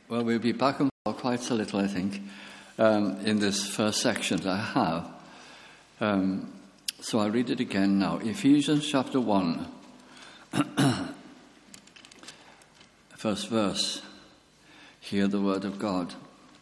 Well, we'll be back and forth quite a little, I think, in this first section that I have. So I'll read it again now. Ephesians chapter 1, first verse. Hear the word of God.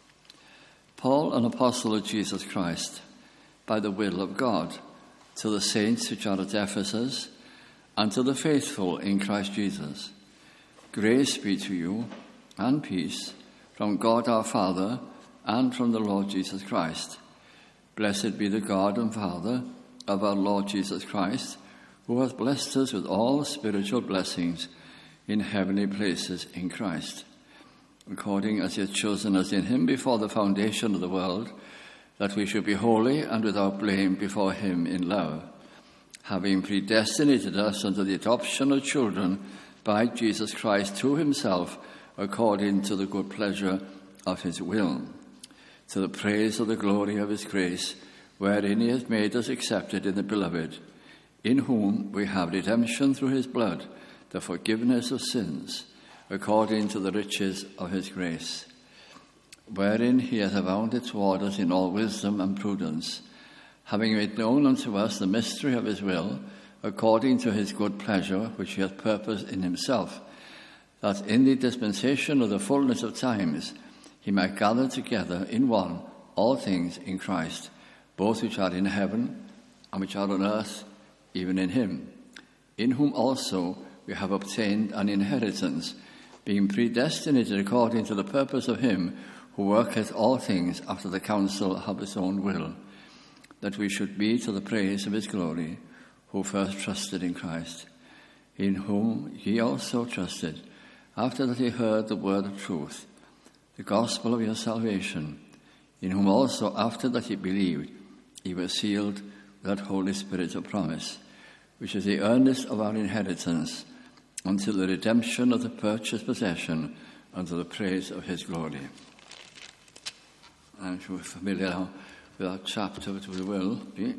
Paul, an apostle of Jesus Christ, by the will of God, to the saints which are at Ephesus, and to the faithful in Christ Jesus. Grace be to you, and peace, from God our Father, and from the Lord Jesus Christ. Blessed be the God and Father of our Lord Jesus Christ, who hath blessed us with all spiritual blessings in heavenly places in Christ, according as he hath chosen us in him before the foundation of the world, that we should be holy and without blame before him in love, having predestinated us unto the adoption of children by Jesus Christ to himself, according to the good pleasure of his will, to the praise of the glory of his grace, wherein he hath made us accepted in the beloved, in whom we have redemption through his blood, the forgiveness of sins, according to the riches of his grace, wherein he hath abounded toward us in all wisdom and prudence, having made known unto us the mystery of his will, according to his good pleasure, which he hath purposed in himself, that in the dispensation of the fullness of times he might gather together in one all things in Christ, both which are in heaven and which are on earth, even in him, in whom also we have obtained an inheritance, being predestinated according to the purpose of him who worketh all things after the counsel of his own will, that we should be to the praise of his glory, who first trusted in Christ, in whom ye also trusted, after that ye heard the word of truth, the gospel of your salvation, in whom also after that ye believed, ye were sealed with that Holy Spirit of promise, which is the earnest of our inheritance, until the redemption of the purchased possession, unto the praise of his glory. I'm sure we're familiar now with that chapter, which we will be.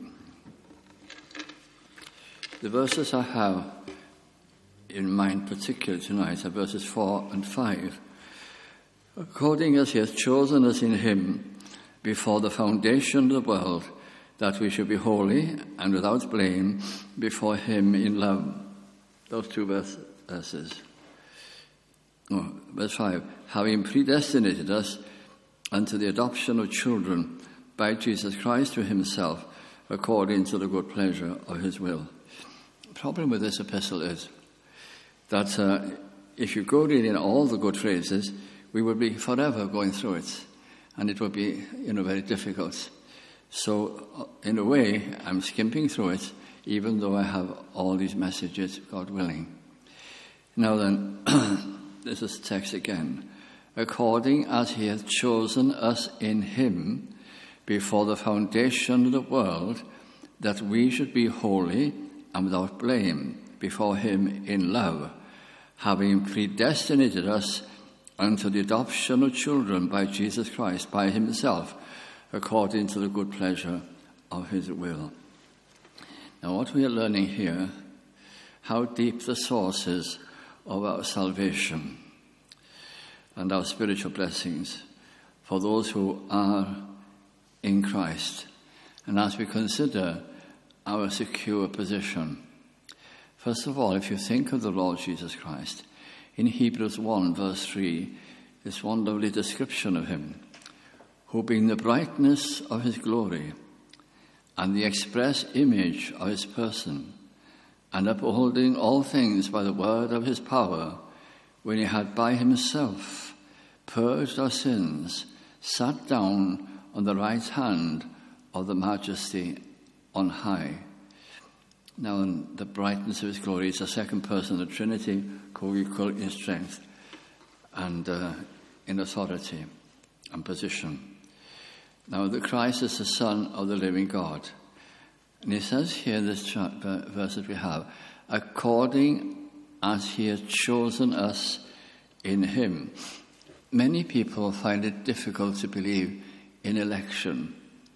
The verses I have in mind particularly tonight are verses 4 and 5. According as he hath chosen us in him before the foundation of the world, that we should be holy and without blame before him in love. Those two verses. No, verse 5. Having predestinated us unto the adoption of children by Jesus Christ to himself, according to the good pleasure of his will. The problem with this epistle is that if you go reading all the good phrases, we would be forever going through it, and it would be, very difficult. So, in a way, I'm skimping through it, even though I have all these messages, God willing. Now then, this is the text again. According as he hath chosen us in him before the foundation of the world, that we should be holy and without blame before him in love, having predestinated us unto the adoption of children by Jesus Christ, by himself, according to the good pleasure of his will. Now, what we are learning here, how deep the source is of our salvation and our spiritual blessings for those who are in Christ. And as we consider our secure position, first of all, if you think of the Lord Jesus Christ, in Hebrews 1, verse 3, this one lovely description of him, who being the brightness of his glory and the express image of his person, and upholding all things by the word of his power, when he had by himself purged our sins, sat down on the right hand of the majesty on high. Now, the brightness of his glory is the second person of the Trinity, co-equal in strength and in authority and position. Now, the Christ is the Son of the living God. And he says here in this verse that we have, according as he has chosen us in him. Many people find it difficult to believe in election.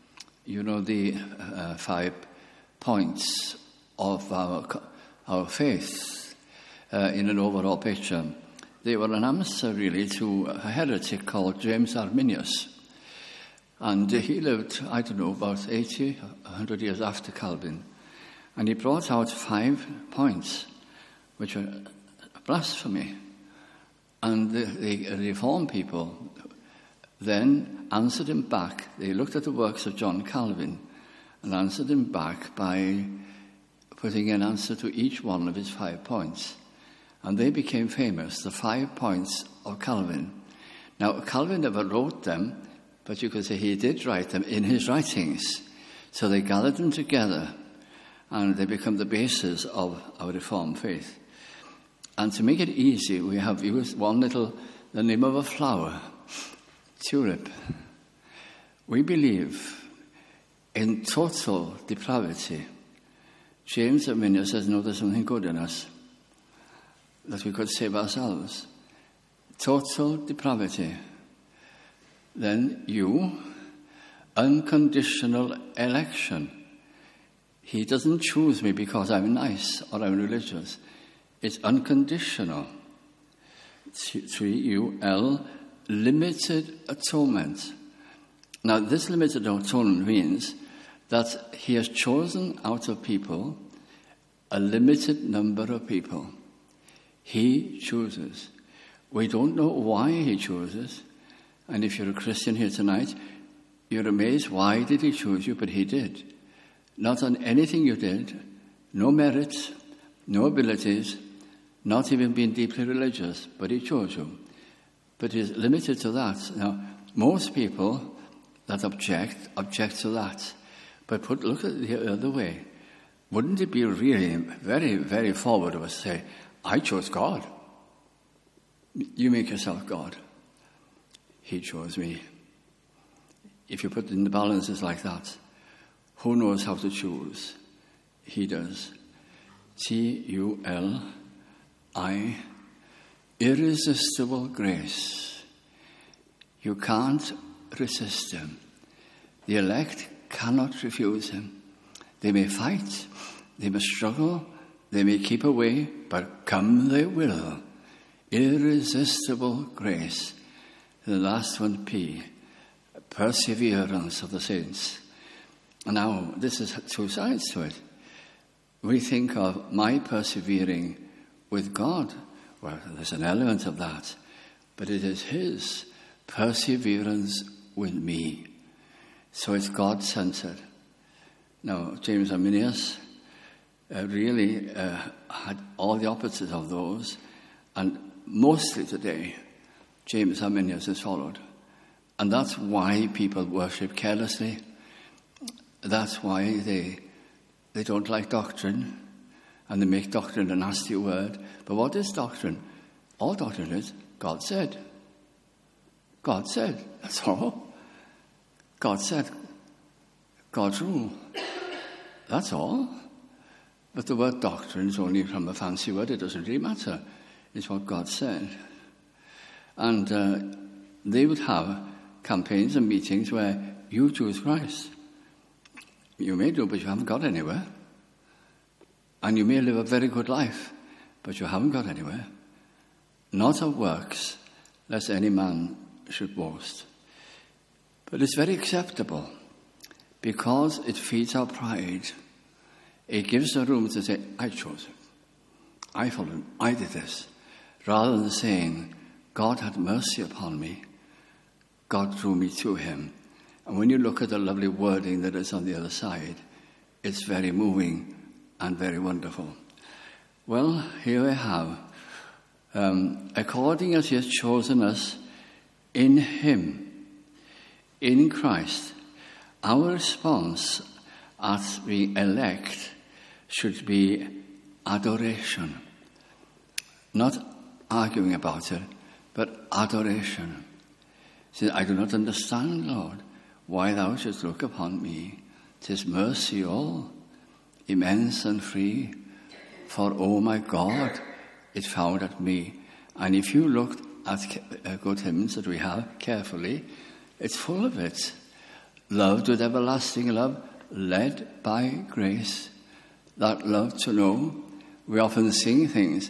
The 5 points of our faith in an overall picture. they were an answer, really, to a heretic called James Arminius. And he lived, about 80, 100 years after Calvin. And he brought out 5 points, which were blasphemy. And the Reformed people then answered him back. They looked at the works of John Calvin and answered him back by putting an answer to each one of his 5 points. And they became famous, the 5 points of Calvin. Now, Calvin never wrote them, but you could say he did write them in his writings. So they gathered them together, and they become the basis of our Reformed faith. And to make it easy, we have used the name of a flower, tulip. We believe in total depravity. James Arminius says, no, there's something good in us, that we could save ourselves. Total depravity. Then unconditional election. He doesn't choose me because I'm nice or I'm religious. It's unconditional. 3, limited atonement. Now, this limited atonement means that he has chosen out of people a limited number of people. He chooses. We don't know why he chooses. And if you're a Christian here tonight, you're amazed, why did he choose you? But he did. Not on anything you did, no merits, no abilities, not even being deeply religious, but he chose you. But he's limited to that. Now, most people that object to that. But look at it the other way. Wouldn't it be really very, very forward of us to say, I chose God. You make yourself God. He chose me. If you put it in the balances like that, who knows how to choose? He does. TULI, irresistible grace. You can't resist him. The elect cannot refuse him. They may fight, they may struggle, they may keep away, but come they will. Irresistible grace. The last one, P, perseverance of the saints. Now, this is 2 sides to it. We think of my persevering with God. Well, there's an element of that, but it is his perseverance with me. So it's God-centered. Now, James Arminius really had all the opposites of those, and mostly today, James Arminius is followed. And that's why people worship carelessly. That's why they don't like doctrine, and they make doctrine a nasty word. But what is doctrine? All doctrine is God said. God said. That's all. God said. God's rule. That's all. But the word doctrine is only from a fancy word. It doesn't really matter. It's what God said. And they would have campaigns and meetings where you choose Christ. You may do, but you haven't got anywhere. And you may live a very good life, but you haven't got anywhere. Not of works, lest any man should boast. But it's very acceptable because it feeds our pride. It gives the room to say, I chose him. I followed him. I did this. Rather than saying, God had mercy upon me. God drew me to him. And when you look at the lovely wording that is on the other side, it's very moving and very wonderful. Well, here we have, according as he has chosen us in him, in Christ, our response as being elect should be adoration. Not arguing about it, but adoration. He says, I do not understand, Lord, why thou shouldst look upon me. 'Tis mercy all, immense and free. For, oh my God, it found at me. And if you look at good hymns that we have carefully, it's full of it. Loved with everlasting love, led by grace. That love to know. We often sing things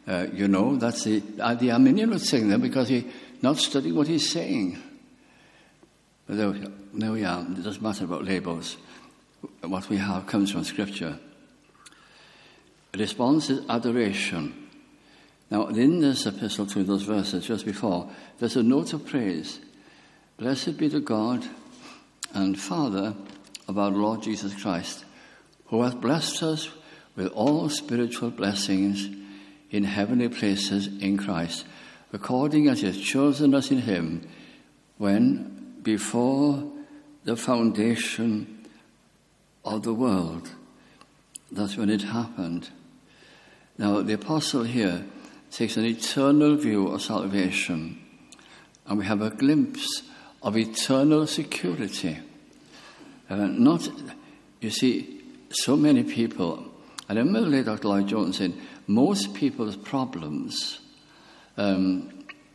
That's the Arminian would sing them because he's not studying what he's saying. But there we are. It doesn't matter about labels. What we have comes from Scripture. The response is adoration. Now, in this epistle to those verses just before, there's a note of praise. Blessed be the God and Father of our Lord Jesus Christ, who hath blessed us with all spiritual blessings in heavenly places in Christ, according as he has chosen us in him, when before the foundation of the world. That's when it happened. Now, the apostle here takes an eternal view of salvation, and we have a glimpse of eternal security. You see, so many people, and I remember later Dr. Lloyd Jones saying, most people's problems, and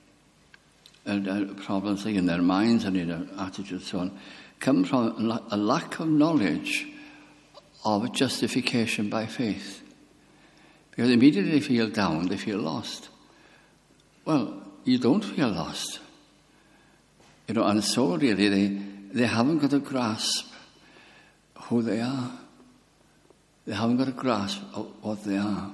problems like in their minds and in their attitudes and so on, come from a lack of knowledge of justification by faith. Because immediately they feel down, they feel lost. Well, you don't feel lost. And so really they haven't got a grasp who they are. They haven't got a grasp of what they are.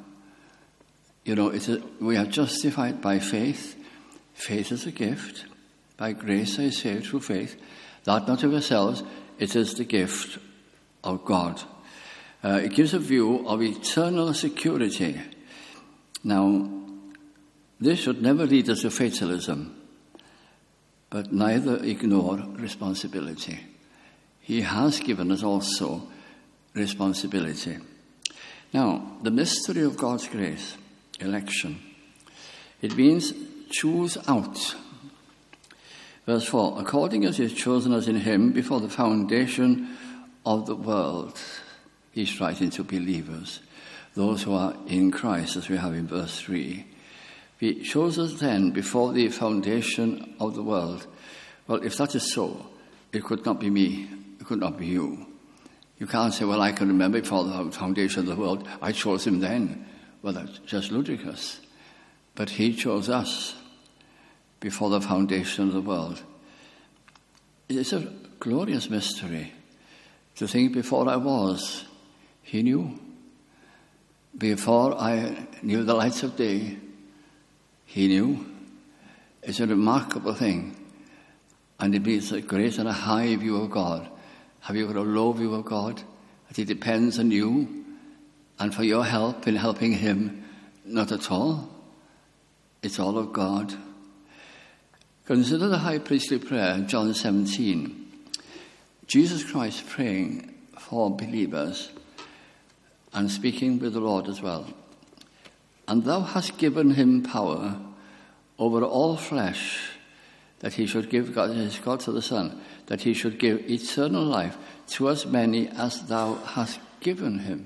We are justified by faith. Faith is a gift. By grace I say through faith. That not of ourselves, it is the gift of God. It gives a view of eternal security. Now, this should never lead us to fatalism, but neither ignore responsibility. He has given us also responsibility. Now, the mystery of God's grace, election, it means choose out. Verse 4, according as he has chosen us in him before the foundation of the world. He's writing to believers, those who are in Christ, as we have in verse 3. He chose us then before the foundation of the world. Well, if that is so, it could not be me. It could not be you. You can't say, well, I can remember before the foundation of the world, I chose him then. Well, that's just ludicrous. But he chose us before the foundation of the world. It's a glorious mystery to think before I was, he knew. Before I knew the lights of day, he knew. It's a remarkable thing. And it means a great and a high view of God. Have you got a low view of God? That he depends on you and for your help in helping him? Not at all. It's all of God. Consider the high priestly prayer in John 17. Jesus Christ praying for believers and speaking with the Lord as well. And thou hast given him power over all flesh, that he should give God to the Son, that he should give eternal life to as many as thou hast given him.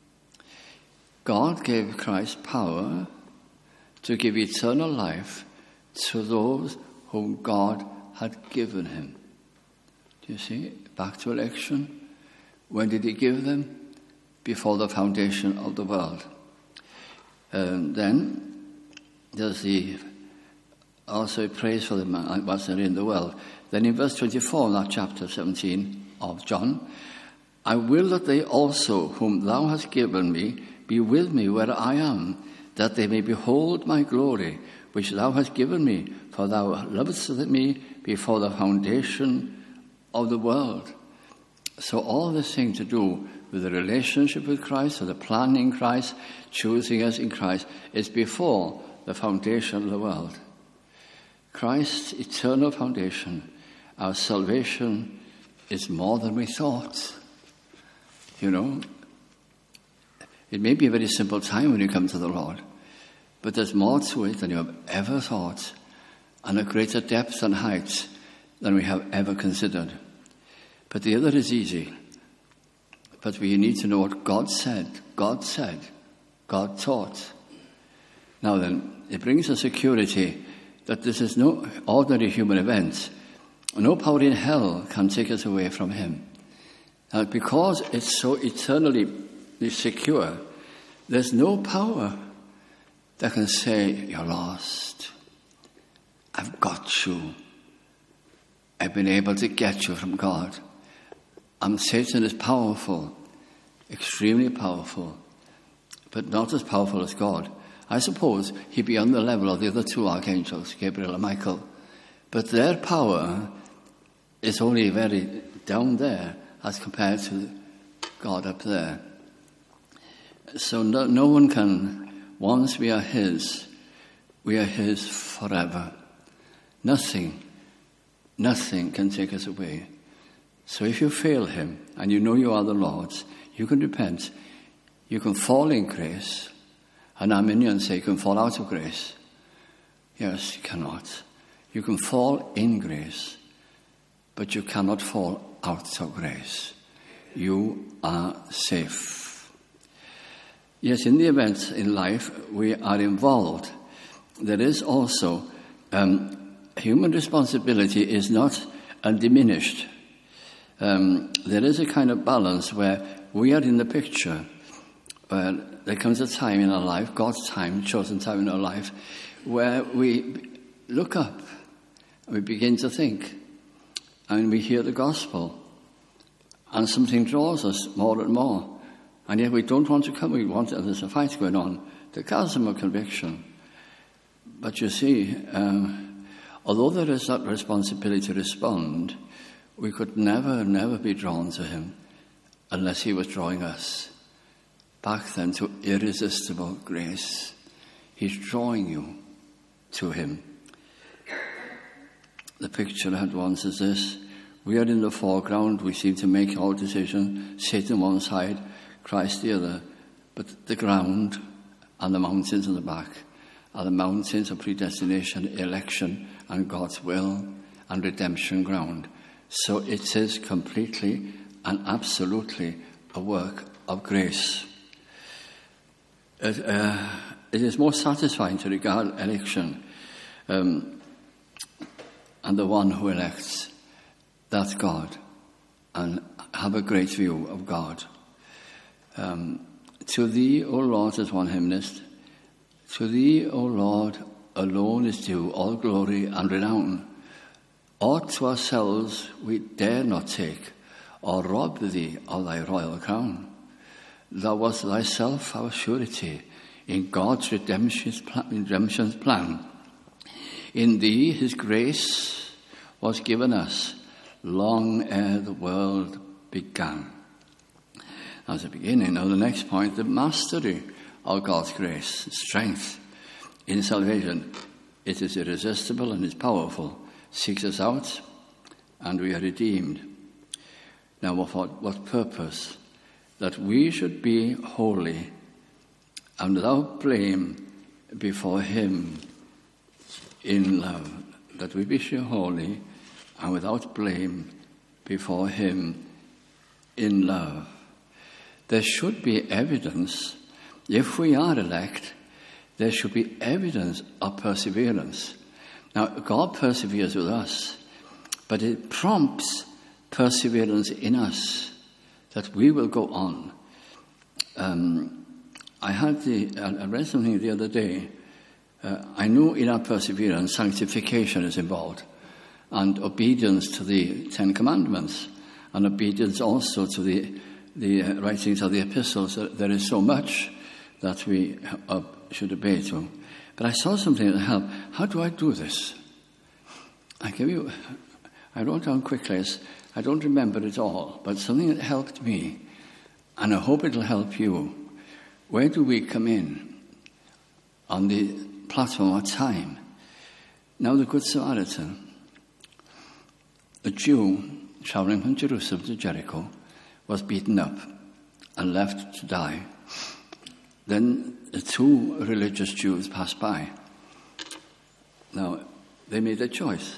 God gave Christ power to give eternal life to those whom God had given him. Do you see? Back to election. When did he give them? Before the foundation of the world. Then there's also praise for them once they're in the world. Then in verse 24, that chapter 17 of John, I will that they also, whom thou hast given me, be with me where I am, that they may behold my glory, which thou hast given me, for thou lovest me before the foundation of the world. So all this thing to do with the relationship with Christ, or the plan in Christ, choosing us in Christ, is before the foundation of the world. Christ's eternal foundation, our salvation, is more than we thought. It may be a very simple time when you come to the Lord, but there's more to it than you have ever thought, and a greater depth and height than we have ever considered. But the other is easy. But we need to know what God said, God taught. Now then, it brings a security that this is no ordinary human event. No power in hell can take us away from him. And because it's so eternally secure, there's no power that can say, you're lost. I've got you. I've been able to get you from God. And Satan is powerful, extremely powerful, but not as powerful as God. I suppose he'd be on the level of the other two archangels, Gabriel and Michael. But their power is only very down there as compared to God up there. So no one can, once we are his forever. Nothing can take us away. So if you fail him and you know you are the Lord's, you can repent. You can fall in grace. And Arminians say you can fall out of grace. Yes, you cannot. You can fall in grace, but you cannot fall out of grace. You are safe. Yes, in the events in life we are involved, there is also human responsibility is not undiminished. There is a kind of balance where we are in the picture. There comes a time in our life, God's time, chosen time in our life, where we look up and we begin to think and we hear the gospel and something draws us more and more. And yet we don't want to come, there's a fight going on. The chasm of conviction. But you see, although there is that responsibility to respond, we could never be drawn to him unless he was drawing us back then to irresistible grace. He's drawing you to him. The picture I had once is this. We are in the foreground. We seem to make our decision. Satan one side, Christ the other. But the ground and the mountains in the back are the mountains of predestination, election, and God's will and redemption ground. So it is completely and absolutely a work of grace. It is more satisfying to regard election and the one who elects, that's God, and have a great view of God. To thee, O Lord, says one hymnist, to thee, O Lord, alone is due all glory and renown. Aught to ourselves we dare not take, or rob thee of thy royal crown. Thou wast thyself our surety in God's redemption's plan. In thee his grace was given us long ere the world began. That's the beginning. Now the next point, the mastery of God's grace, strength in salvation. It is irresistible and is powerful, seeks us out, and we are redeemed. Now for what purpose? That we should be holy and without blame before him in love. That we be holy and without blame before him in love. There should be evidence, if we are elect, there should be evidence of perseverance. Now, God perseveres with us, but it prompts perseverance in us, that we will go on. I read something the other day. I know in our perseverance, sanctification is involved, and obedience to the Ten Commandments, and obedience also to the writings of the epistles. There is so much that we should obey to. But I saw something that helped. How do I do this? I wrote down quickly. I don't remember it all, but something that helped me, and I hope it'll help you. Where do we come in on the platform of time? Now the Good Samaritan, a Jew traveling from Jerusalem to Jericho, was beaten up and left to die. Then the two religious Jews passed by. Now, they made a choice.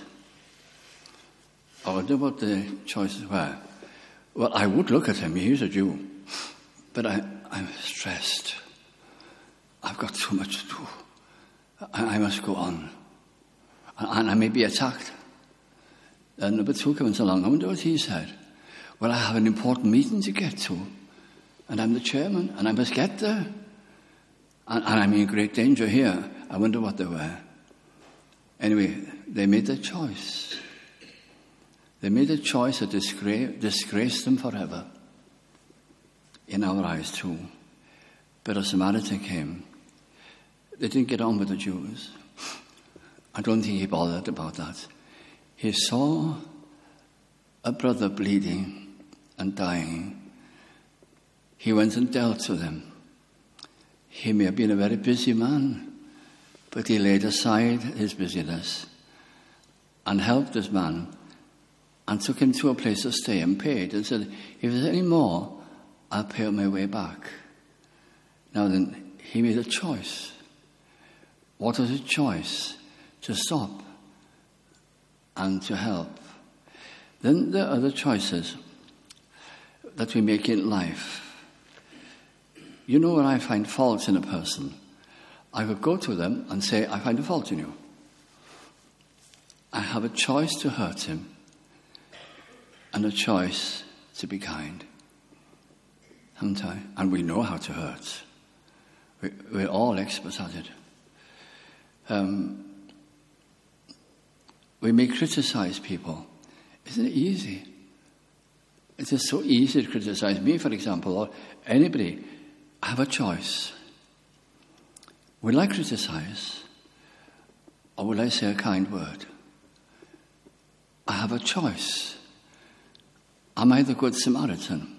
I wonder what the choices were. Well, I would look at him. He's a Jew. But I'm stressed. I've got too much to do. I must go on. And I may be attacked. And number two comes along. I wonder what he said. Well, I have an important meeting to get to. And I'm the chairman. And I must get there. And I'm in great danger here. I wonder what they were. Anyway, they made their choice. They made a choice that disgraced them forever. In our eyes too. But a Samaritan came. They didn't get on with the Jews. I don't think he bothered about that. He saw a brother bleeding and dying. He went and dealt with him. He may have been a very busy man, but he laid aside his busyness and helped this man and took him to a place to stay and paid and said, if there's any more, I'll pay on my way back. Now then, he made a choice. What was his choice? To stop and to help. Then there are other choices that we make in life. You know, when I find faults in a person, I could go to them and say, I find a fault in you. I have a choice to hurt him and a choice to be kind. Haven't I? And we know how to hurt. We're all experts at it. We may criticize people. Isn't it easy? It is so easy to criticize me, for example, or anybody. I have a choice. Will I criticize, or will I say a kind word? I have a choice. Am I the Good Samaritan?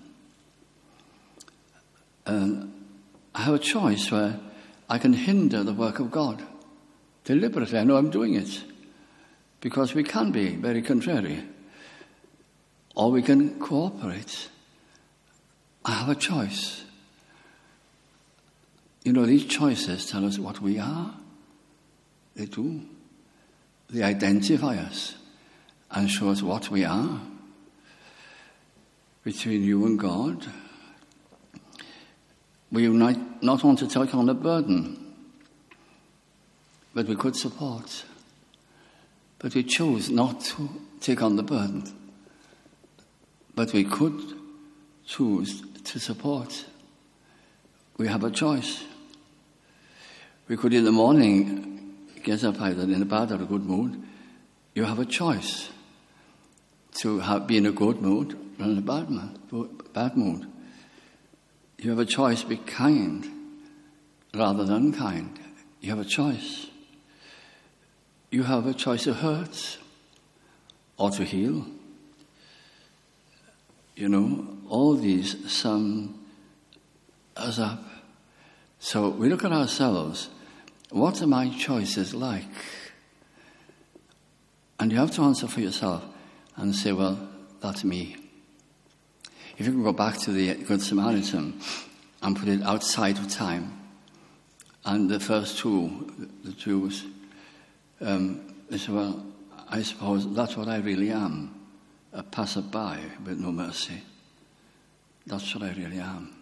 I have a choice where I can hinder the work of God. Deliberately, I know I'm doing it. Because we can be very contrary. Or we can cooperate. I have a choice. You know, these choices tell us what we are. They do. They identify us and show us what we are. Between you and God, we might not want to take on a burden, but we could support. But we chose not to take on the burden. But we could choose to support. We have a choice. We could in the morning get up either in a bad or a good mood. You have a choice to be in a good mood or in a bad mood. You have a choice to be kind rather than unkind. You have a choice. You have a choice to hurt or to heal. You know, all these sum us up. So we look at ourselves. What are my choices like? And you have to answer for yourself and say, well, that's me. If you can go back to the Good Samaritan and put it outside of time, and the first two, the Jews, they said, well, I suppose that's what I really am, a passerby with no mercy. That's what I really am.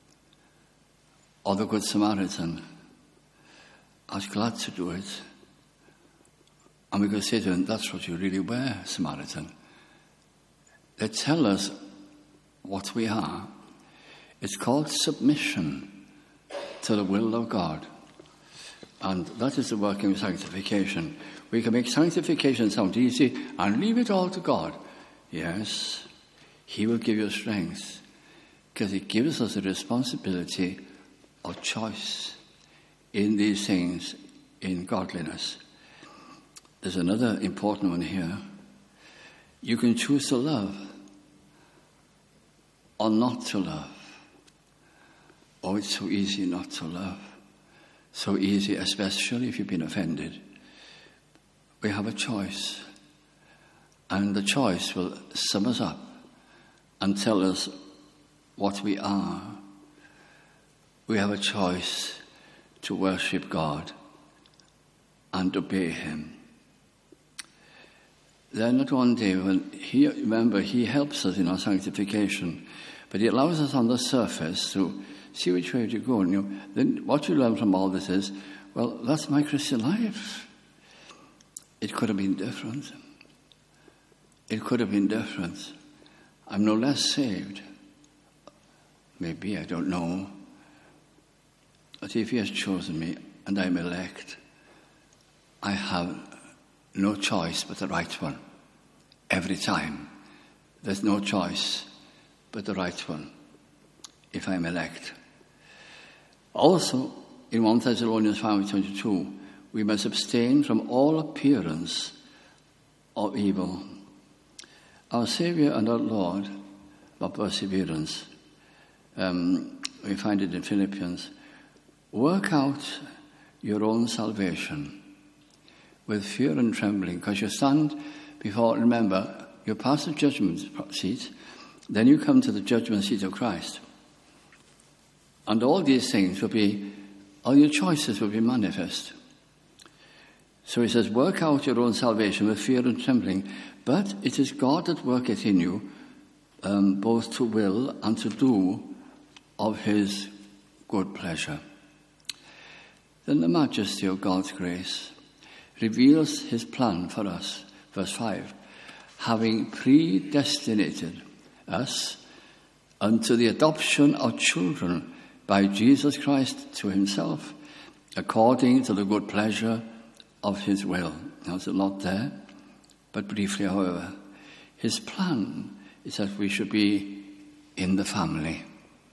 Or the Good Samaritan, I was glad to do it. And we could say to him, that's what you really were, Samaritan. They tell us what we are. It's called submission to the will of God. And that is the working of sanctification. We can make sanctification sound easy and leave it all to God. Yes, He will give you strength because He gives us the responsibility of choice in these things, in godliness. There's another important one here. You can choose to love or not to love. Oh, it's so easy not to love. So easy, especially if you've been offended. We have a choice. And the choice will sum us up and tell us what we are. We have a choice to worship God and obey Him. Then at one day, when He helps us in our sanctification, but He allows us on the surface to see which way to go. And then what you learn from all this is, well, that's my Christian life. It could have been different. It could have been different. I'm no less saved. Maybe, I don't know. But if he has chosen me and I'm elect, I have no choice but the right one. Every time. There's no choice but the right one, if I'm elect. Also, in 1 Thessalonians 5:22, we must abstain from all appearance of evil. Our Saviour and our Lord, our perseverance, we find it in Philippians, work out your own salvation with fear and trembling, because you stand before, remember, you pass the judgment seat, then you come to the judgment seat of Christ. And all these things will be, all your choices will be manifest. So he says, work out your own salvation with fear and trembling, but it is God that worketh in you, both to will and to do of his good pleasure. Then the majesty of God's grace reveals his plan for us. Verse 5, having predestinated us unto the adoption of children by Jesus Christ to himself, according to the good pleasure of his will. Now, there's a lot there, but briefly, however, his plan is that we should be in the family,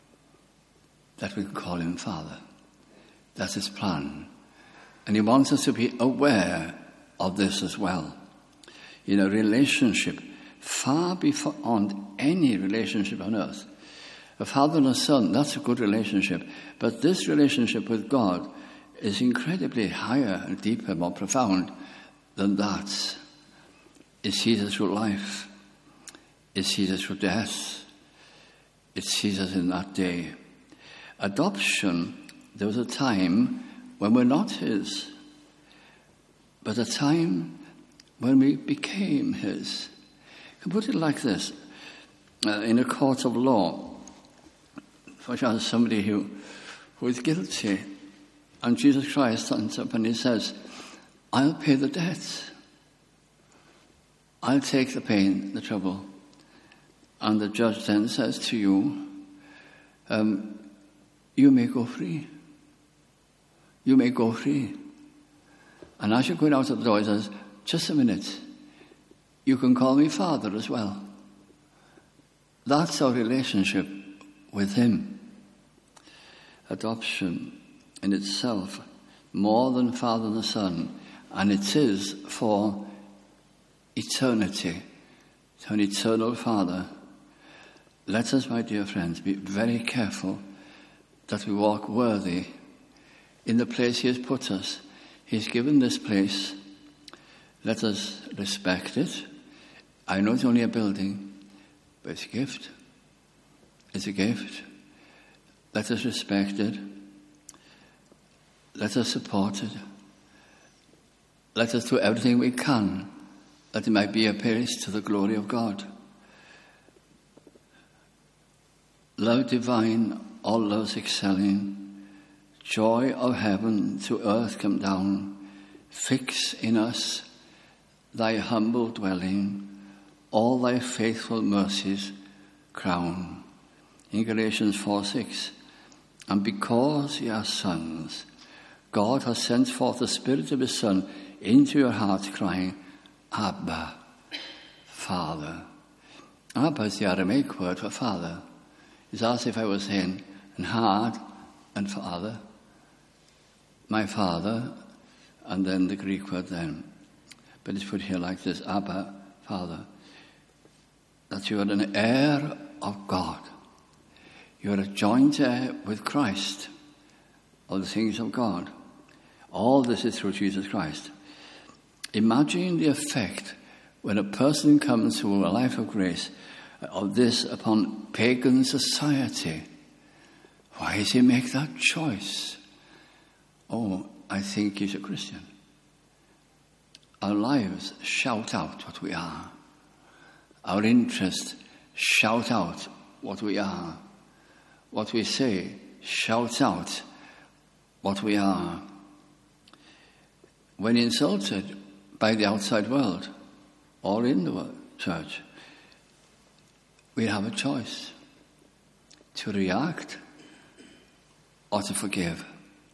that we can call him Father. That's his plan. And he wants us to be aware of this as well. In a relationship far beyond any relationship on earth. A father and a son, that's a good relationship. But this relationship with God is incredibly higher and deeper, more profound than that. It sees us through life. It sees us through death. It sees us in that day. Adoption, there was a time when we're not his, but a time when we became his. You can put it like this. In a court of law, for example, somebody who is guilty, and Jesus Christ stands up and he says, I'll pay the debt. I'll take the pain, the trouble. And the judge then says to you, you may go free. You may go free. And as you're going out of the door, he says, just a minute. You can call me Father as well. That's our relationship with him. Adoption in itself, more than Father and Son, and it is for eternity, to an eternal Father. Let us, my dear friends, be very careful that we walk worthy in the place he has put us. He's given this place. Let us respect it. I know it's only a building, but it's a gift. It's a gift. Let us respect it. Let us support it. Let us do everything we can that it might be a place to the glory of God. Love divine, all loves excelling, joy of heaven to earth come down, fix in us thy humble dwelling, all thy faithful mercies crown. In Galatians 4:6, and because ye are sons, God has sent forth the Spirit of his Son into your hearts, crying, Abba, Father. Abba is the Aramaic word for father. It's as if I was saying, and hard and father, my father, and then the Greek word then. But it's put here like this, Abba, Father. That you are an heir of God. You are a joint heir with Christ of the things of God. All this is through Jesus Christ. Imagine the effect when a person comes to a life of grace of this upon pagan society. Why does he make that choice? Oh, I think he's a Christian. Our lives shout out what we are. Our interests shout out what we are. What we say shouts out what we are. When insulted by the outside world or in the church, we have a choice to react or to forgive.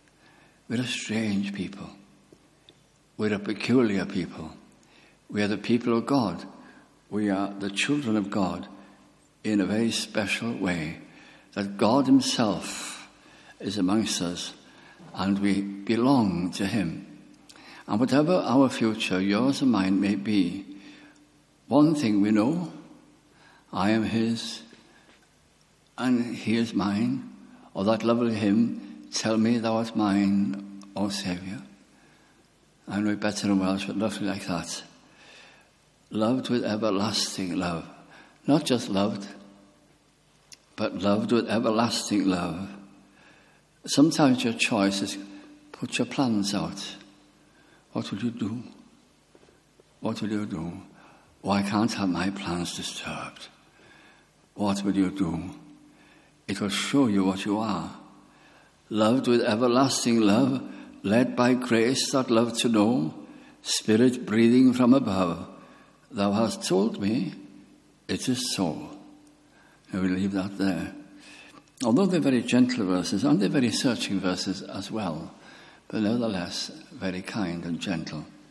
We're a strange people. We're a peculiar people. We are the people of God. We are the children of God in a very special way, that God himself is amongst us and we belong to him. And whatever our future, yours and mine, may be, one thing we know: I am his and he is mine. Or that lovely hymn, "Tell me thou art mine, O Saviour." I know it better in Welsh, but nothing like that. Loved with everlasting love. Not just loved, but loved with everlasting love. Sometimes your choice is put your plans out. What will you do? What will you do? Oh, I can't have my plans disturbed. What will you do? It will show you what you are. Loved with everlasting love, led by grace that love to know, Spirit breathing from above, thou hast told me it is so. And we'll leave that there. Although they're very gentle verses, and they're very searching verses as well, but nevertheless very kind and gentle.